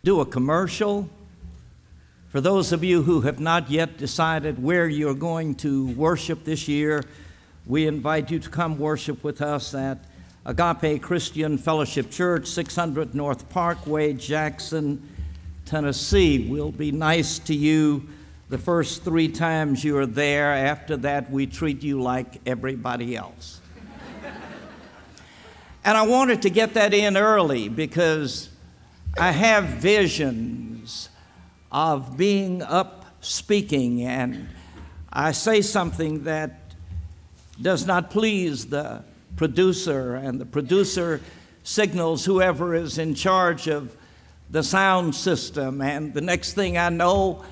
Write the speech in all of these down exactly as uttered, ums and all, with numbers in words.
do a commercial. For those of you who have not yet decided where you're going to worship this year, we invite you to come worship with us at Agape Christian Fellowship Church, six hundred North Parkway, Jackson, Tennessee. We'll be nice to you the first three times you are there. After that, we treat you like everybody else. And I wanted to get that in early because I have visions of being up speaking, and I say something that does not please the producer, and the producer signals whoever is in charge of the sound system, and the next thing I know,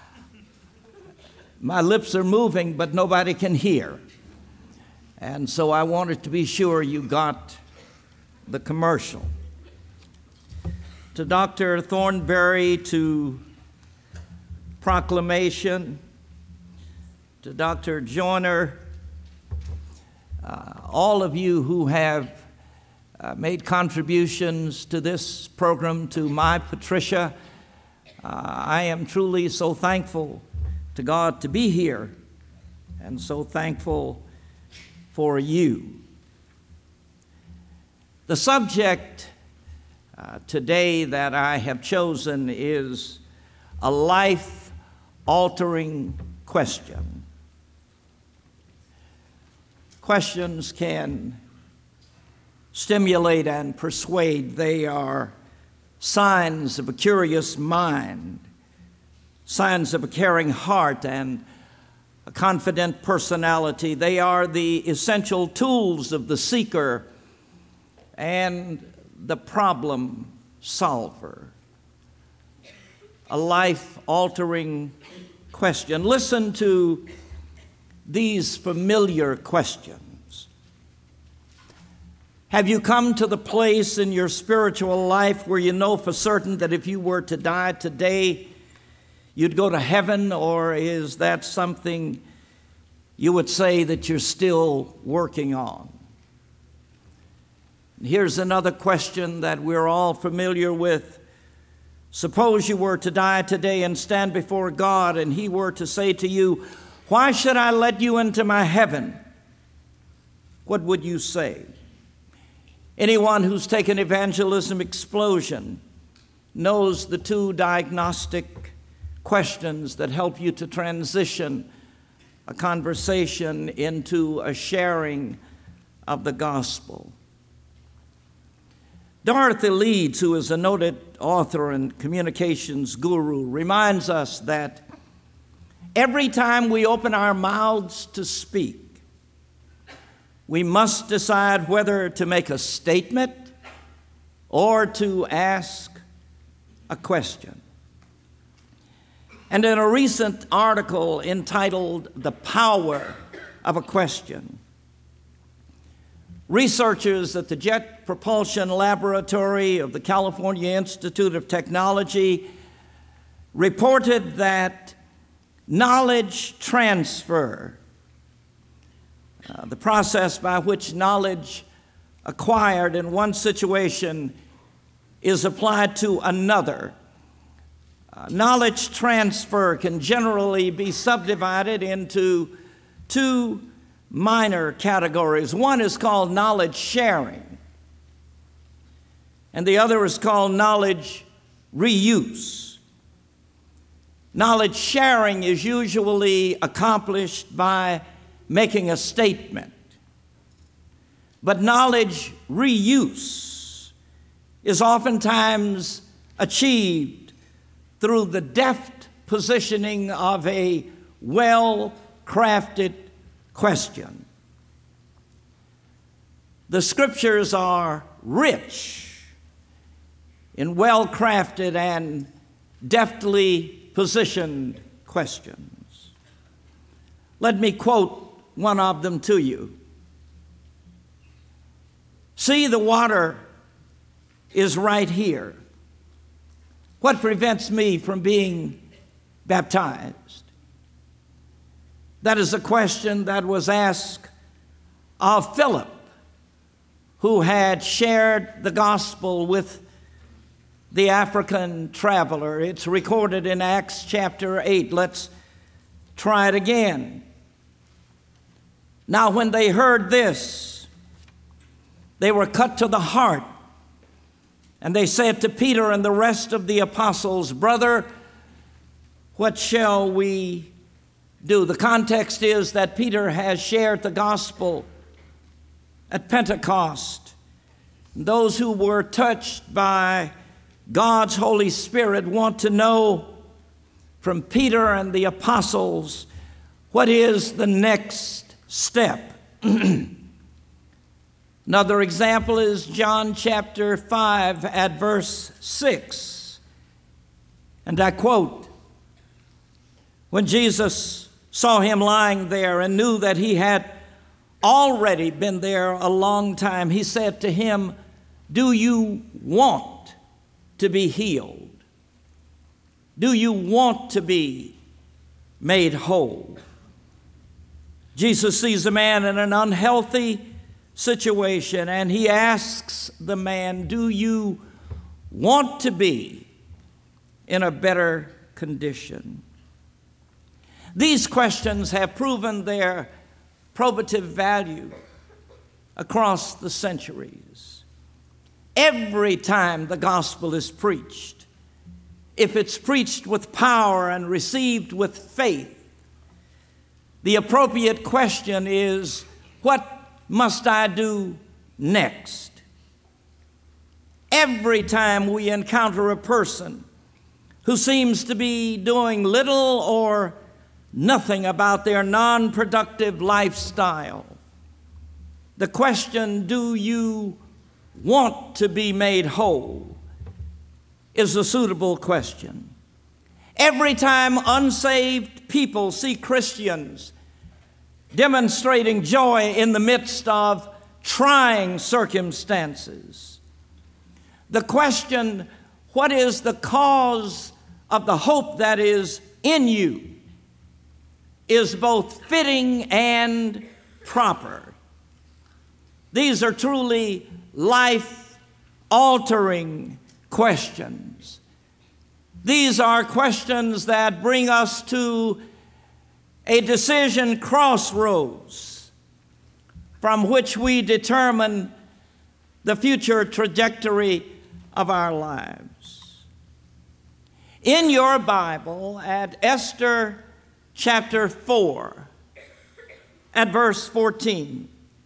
my lips are moving, but nobody can hear. And so I wanted to be sure you got the commercial. To Doctor Thornberry, to Proclamation, to Doctor Joyner, uh, all of you who have uh, made contributions to this program, to my Patricia, uh, I am truly so thankful to God to be here, and so thankful for you. The subject uh, today that I have chosen is a life-altering question. Questions can stimulate and persuade. They are signs of a curious mind, signs of a caring heart, and a confident personality. They are the essential tools of the seeker and the problem solver. A life-altering question. Listen to these familiar questions. Have you come to the place in your spiritual life where you know for certain that if you were to die today, you'd go to heaven, or is that something you would say that you're still working on? Here's another question that we're all familiar with. Suppose you were to die today and stand before God, and He were to say to you, "Why should I let you into my heaven?" What would you say? Anyone who's taken Evangelism Explosion knows the two diagnostic questions that help you to transition a conversation into a sharing of the gospel. Dorothy Leeds, who is a noted author and communications guru, reminds us that every time we open our mouths to speak, we must decide whether to make a statement or to ask a question. And in a recent article entitled "The Power of a Question," researchers at the Jet Propulsion Laboratory of the California Institute of Technology reported that knowledge transfer, uh, the process by which knowledge acquired in one situation is applied to another, Uh, knowledge transfer can generally be subdivided into two minor categories. One is called knowledge sharing, and the other is called knowledge reuse. Knowledge sharing is usually accomplished by making a statement, but knowledge reuse is oftentimes achieved through the deft positioning of a well-crafted question. The scriptures are rich in well-crafted and deftly positioned questions. Let me quote one of them to you. "See, the water is right here. What prevents me from being baptized?" That is a question that was asked of Philip, who had shared the gospel with the African traveler. It's recorded in Acts chapter eight. Let's try it again. Now, when they heard this, they were cut to the heart. And they said to Peter and the rest of the apostles, "Brother, what shall we do?" The context is that Peter has shared the gospel at Pentecost. Those who were touched by God's Holy Spirit want to know from Peter and the apostles, what is the next step? Another example is John chapter five at verse six. And I quote, "When Jesus saw him lying there and knew that he had already been there a long time, he said to him, 'Do you want to be healed? Do you want to be made whole?'" Jesus sees a man in an unhealthy situation, and he asks the man, "Do you want to be in a better condition?" These questions have proven their probative value across the centuries. Every time the gospel is preached, if it's preached with power and received with faith, the appropriate question is, what must I do next? Every time we encounter a person who seems to be doing little or nothing about their non-productive lifestyle, the question, "Do you want to be made whole?" is a suitable question. Every time unsaved people see Christians demonstrating joy in the midst of trying circumstances, the question, "What is the cause of the hope that is in you?" is both fitting and proper. These are truly life-altering questions. These are questions that bring us to a decision crossroads from which we determine the future trajectory of our lives. In your Bible, at Esther chapter four, at verse fourteen,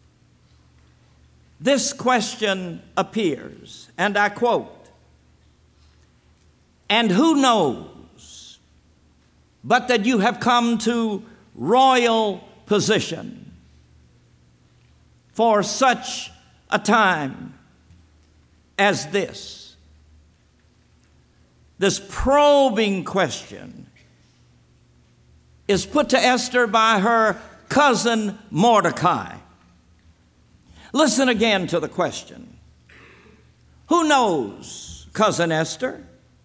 this question appears, and I quote, "And who knows but that you have come to royal position for such a time as this?" This probing question is put to Esther by her cousin Mordecai. Listen again to the question. "Who knows, cousin Esther,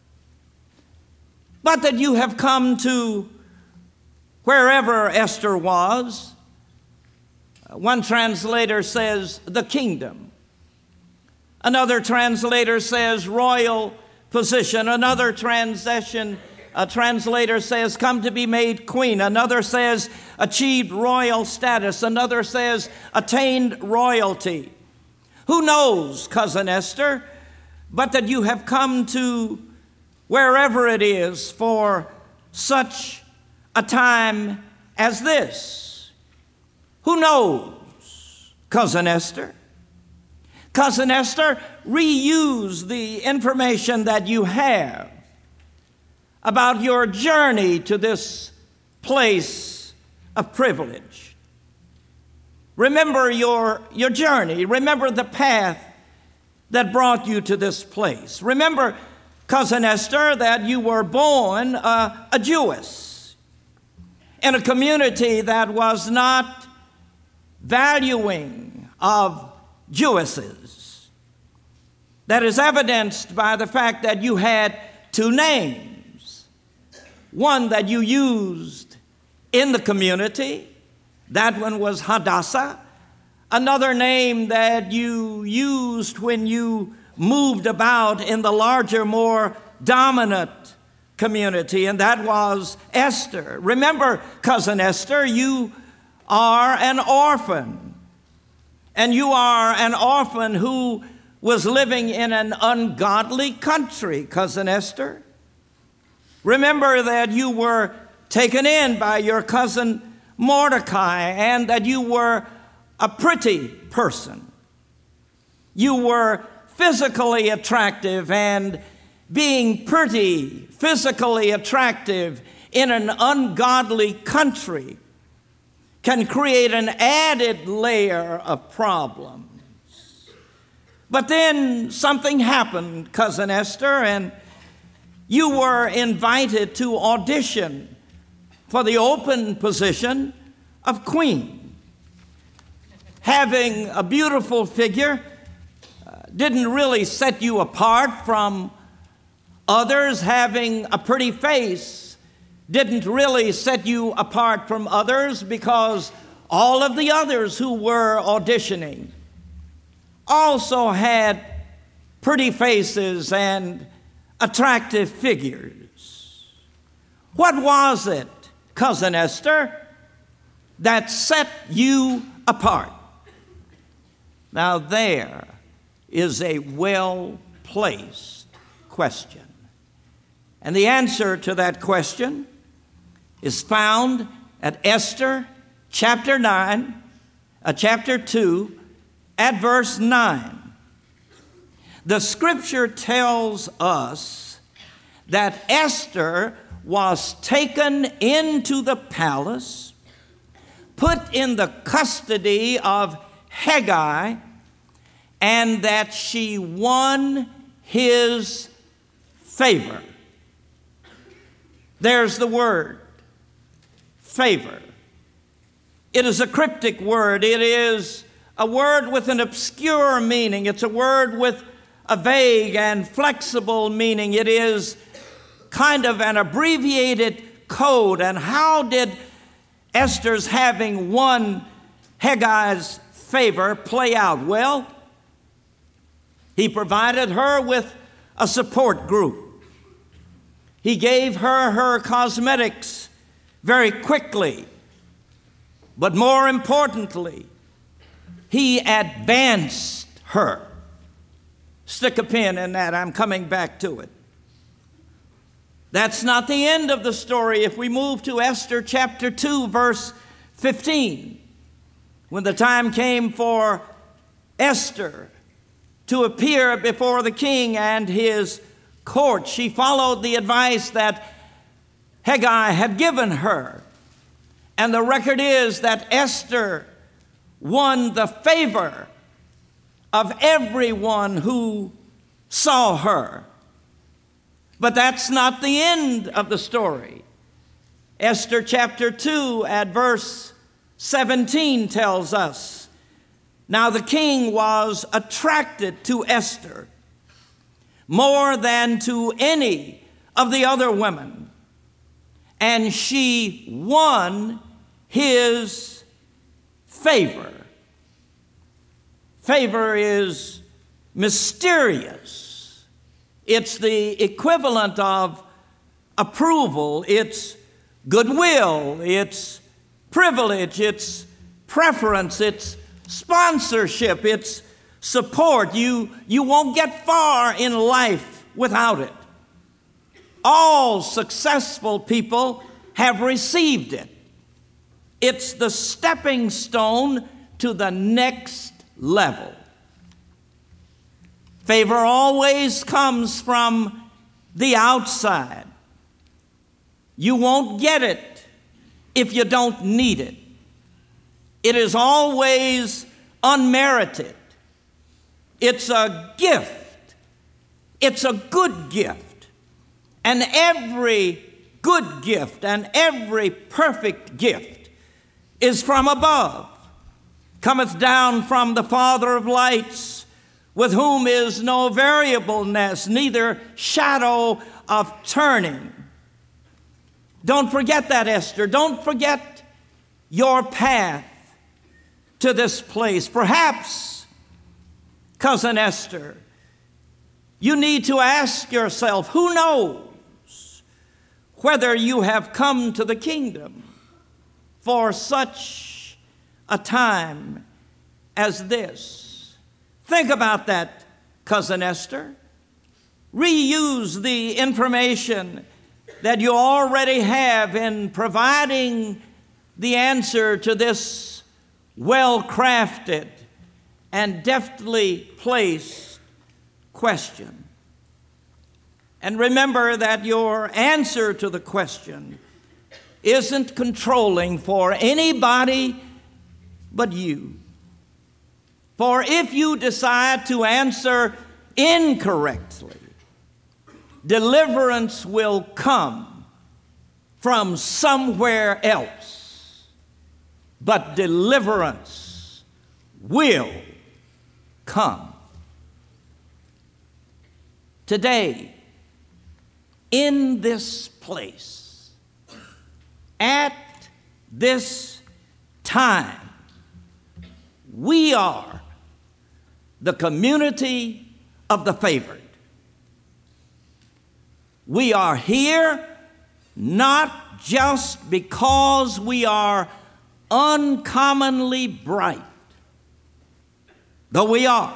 but that you have come to wherever Esther was?" One translator says the kingdom. Another translator says royal position. Another translation, a translator says come to be made queen. Another says achieved royal status. Another says attained royalty. "Who knows, cousin Esther, but that you have come to wherever it is for such a time as this?" Who knows, cousin Esther? Cousin Esther, reuse the information that you have about your journey to this place of privilege. Remember your, your journey. Remember the path that brought you to this place. Remember, cousin Esther, that you were born uh, a Jewess in a community that was not valuing of Jewesses. That is evidenced by the fact that you had two names. One that you used in the community, that one was Hadassah. Another name that you used when you moved about in the larger, more dominant community, and that was Esther. Remember, Cousin Esther, you are an orphan, and you are an orphan who was living in an ungodly country, Cousin Esther. Remember that you were taken in by your cousin Mordecai, and that you were a pretty person. You were physically attractive, and being pretty, physically attractive in an ungodly country can create an added layer of problems. But then something happened, Cousin Esther, and you were invited to audition for the open position of queen. Having a beautiful figure uh, didn't really set you apart from others. Having a pretty face didn't really set you apart from others, because all of the others who were auditioning also had pretty faces and attractive figures. What was it, Cousin Esther, that set you apart? Now there is a well-placed question. And the answer to that question is found at Esther chapter nine, uh, chapter two, at verse nine. The scripture tells us that Esther was taken into the palace, put in the custody of Hegai, and that she won his favor. There's the word, favor. It is a cryptic word. It is a word with an obscure meaning. It's a word with a vague and flexible meaning. It is kind of an abbreviated code. And how did Esther's having won Hegai's favor play out? Well, he provided her with a support group. He gave her her cosmetics very quickly. But more importantly, he advanced her. Stick a pin in that. I'm coming back to it. That's not the end of the story. If we move to Esther chapter two, verse fifteen, when the time came for Esther to appear before the king and his court, she followed the advice that Hegai had given her. And the record is that Esther won the favor of everyone who saw her. But that's not the end of the story. Esther chapter two at verse seventeen tells us, now the king was attracted to Esther more than to any of the other women, and she won his favor. Favor is mysterious. It's the equivalent of approval. It's goodwill. It's privilege. It's preference. It's sponsorship. It's support. You, you won't get far in life without it. All successful people have received it. It's the stepping stone to the next level. Favor always comes from the outside. You won't get it if you don't need it. It is always unmerited. It's a gift. It's a good gift. And every good gift and every perfect gift is from above, cometh down from the Father of lights, with whom is no variableness, neither shadow of turning. Don't forget that, Esther. Don't forget your path to this place. Perhaps, Cousin Esther, You need to ask yourself, who knows whether you have come to the kingdom for such a time as this? Think about that, Cousin Esther. Reuse the information that you already have in providing the answer to this well-crafted and deftly placed question. And remember that your answer to the question isn't controlling for anybody but you. For if you decide to answer incorrectly, deliverance will come from somewhere else, but deliverance will come. Today, in this place, at this time, we are the community of the favored. We are here not just because we are uncommonly bright, though we are,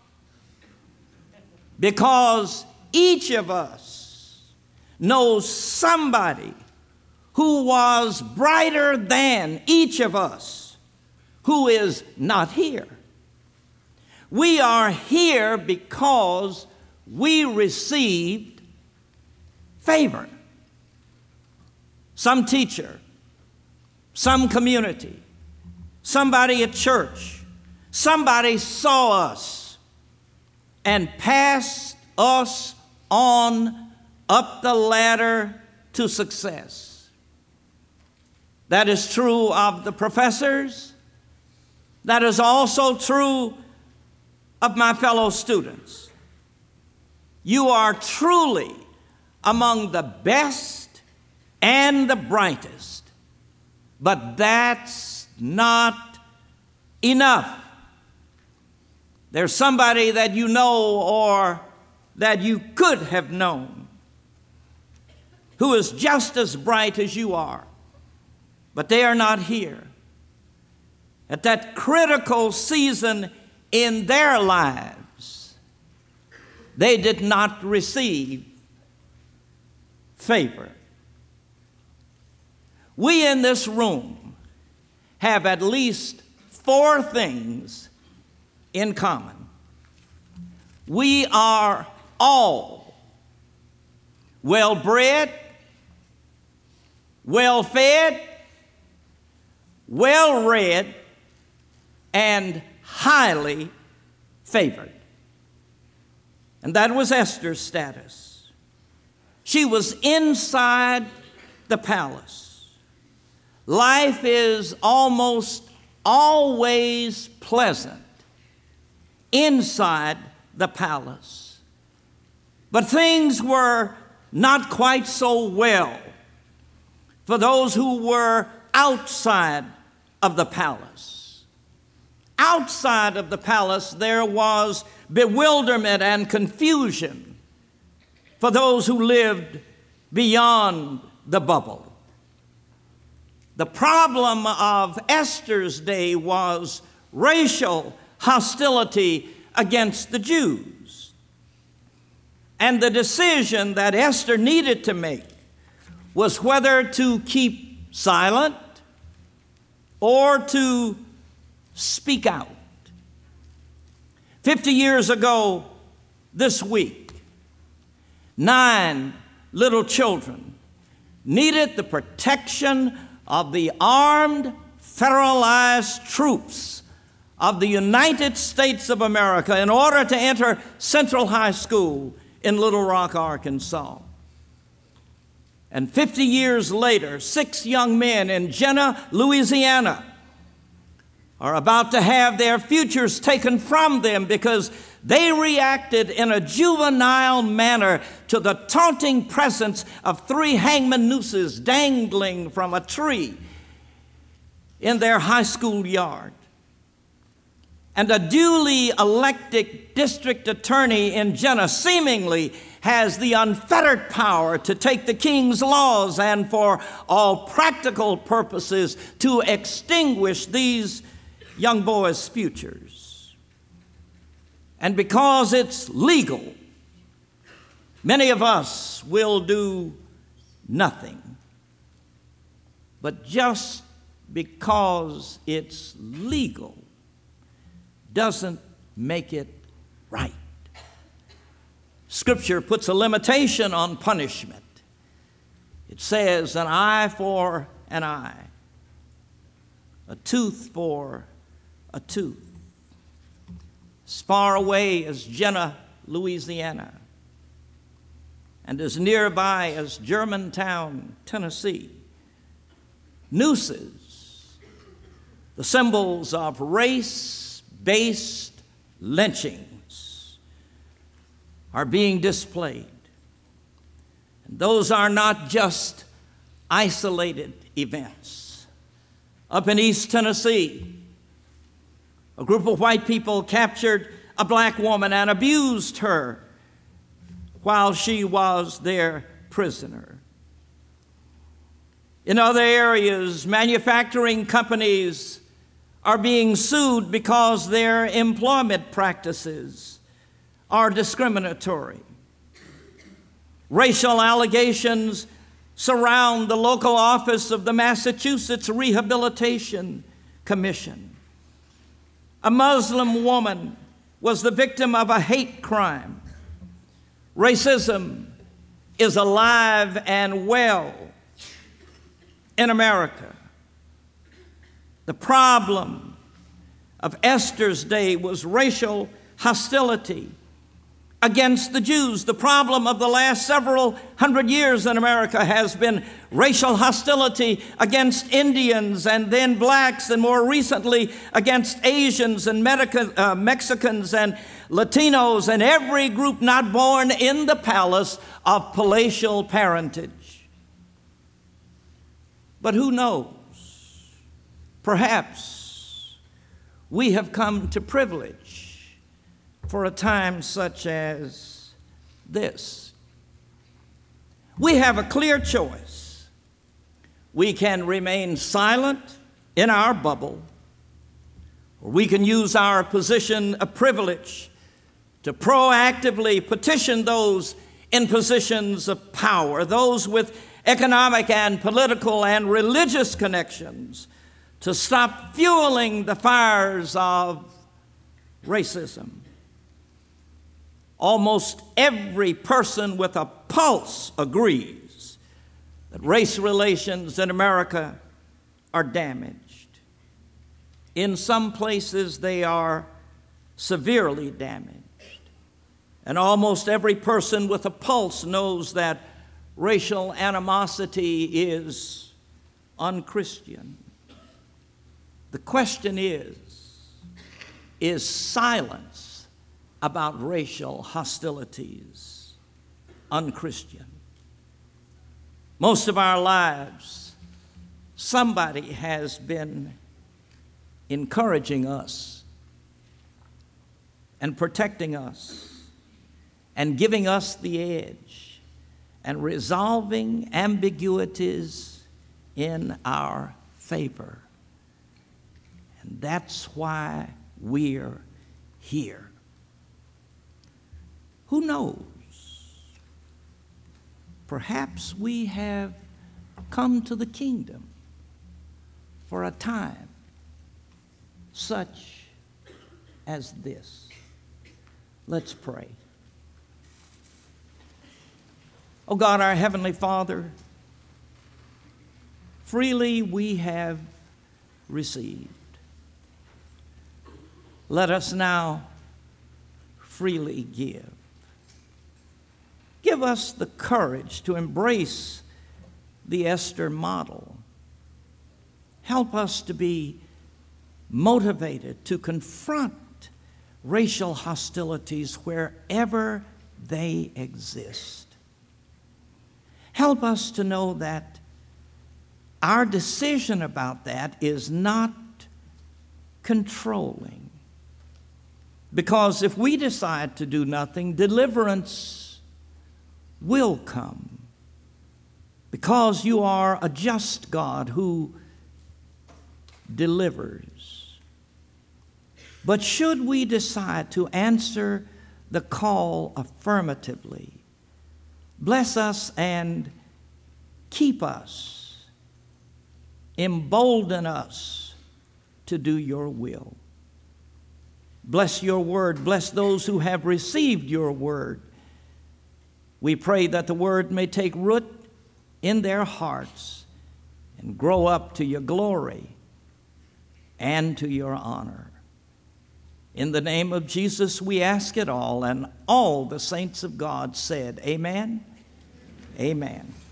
because each of us knows somebody who was brighter than each of us who is not here. We are here because we received favor. Some teacher, some community, somebody at church, somebody saw us and passed us on up the ladder to success. That is true of the professors. That is also true of my fellow students. You are truly among the best and the brightest, but that's not enough. There's somebody that you know or that you could have known who is just as bright as you are, but they are not here. At that critical season in their lives, they did not receive favor. We in this room have at least four things in common. We are all well-bred, well-fed, well-read, and highly favored. And that was Esther's status. She was inside the palace. Life is almost always pleasant inside the palace. But things were not quite so well for those who were outside of the palace. Outside of the palace, there was bewilderment and confusion for those who lived beyond the bubble. The problem of Esther's day was racial hostility against the Jews. And the decision that Esther needed to make was whether to keep silent or to speak out. Fifty years ago this week, nine little children needed the protection of the armed federalized troops of the United States of America in order to enter Central High School in Little Rock, Arkansas. And fifty years later, six young men in Jena, Louisiana, are about to have their futures taken from them because they reacted in a juvenile manner to the taunting presence of three hangman nooses dangling from a tree in their high school yard. And a duly elected district attorney in Jena seemingly has the unfettered power to take the king's laws and for all practical purposes to extinguish these young boys' futures. And because it's legal, many of us will do nothing. But just because it's legal doesn't make it right. Scripture puts a limitation on punishment. It says an eye for an eye, a tooth for a tooth. As far away as Jena, Louisiana, and as nearby as Germantown, Tennessee, nooses, the symbols of race-based lynchings, are being displayed. And those are not just isolated events. Up in East Tennessee, a group of white people captured a black woman and abused her while she was their prisoner. In other areas, manufacturing companies are being sued because their employment practices are discriminatory. Racial allegations surround the local office of the Massachusetts Rehabilitation Commission. A Muslim woman was the victim of a hate crime. Racism is alive and well in America. The problem of Esther's day was racial hostility against the Jews. The problem of the last several hundred years in America has been racial hostility against Indians and then blacks, and more recently against Asians and Medica, uh, Mexicans and Latinos and every group not born in the palace of palatial parentage. But who knows? Perhaps we have come to privilege for a time such as this. We have a clear choice. We can remain silent in our bubble, or we can use our position of privilege to proactively petition those in positions of power, those with economic and political and religious connections, to stop fueling the fires of racism. Almost every person with a pulse agrees that race relations in America are damaged. In some places, they are severely damaged. And almost every person with a pulse knows that racial animosity is unchristian. The question is, is silence about racial hostilities unchristian? Most of our lives, somebody has been encouraging us and protecting us and giving us the edge and resolving ambiguities in our favor. And that's why we're here. Who knows? Perhaps we have come to the kingdom for a time such as this. Let's pray. Oh God, our Heavenly Father, freely we have received. Let us now freely give. Give us the courage to embrace the Esther model. Help us to be motivated to confront racial hostilities wherever they exist. Help us to know that our decision about that is not controlling, Because if we decide to do nothing, deliverance will come. Because you are a just God who delivers. But should we decide to answer the call affirmatively, bless us and keep us, embolden us to do your will. Bless your word. Bless those who have received your word. We pray that the word may take root in their hearts and grow up to your glory and to your honor. In the name of Jesus, we ask it all, and all the saints of God said, amen, amen.